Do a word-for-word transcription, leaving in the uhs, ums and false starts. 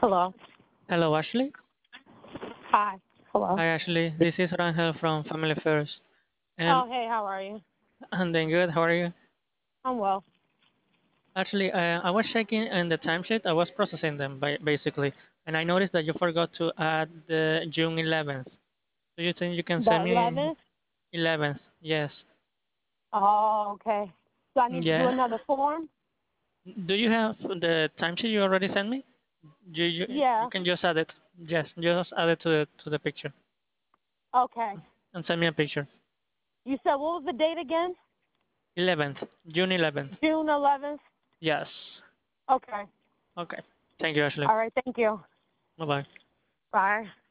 Hello. Hello, Ashley. Hi. Hello. Hi, Ashley. This is Rangel from Family Affairs. Um, Oh, hey, how are you? I'm doing good. How are you? I'm well. Actually, uh, I was checking in the timesheet. I was processing them ba- basically, and I noticed that you forgot to add the June eleventh. Do you think you can The send me eleventh? eleventh? Yes. Oh, okay. Do I need to do Yeah. another form? Do you have the timesheet you already sent me? You, you you Yeah. can just add it. Yes, just add it to the to the picture Okay. and send me a picture. You said what was the date again? eleventh, June eleventh. June eleventh? Yes. Okay. Okay. Thank you, Ashley. All right. Thank you. Bye bye. Bye.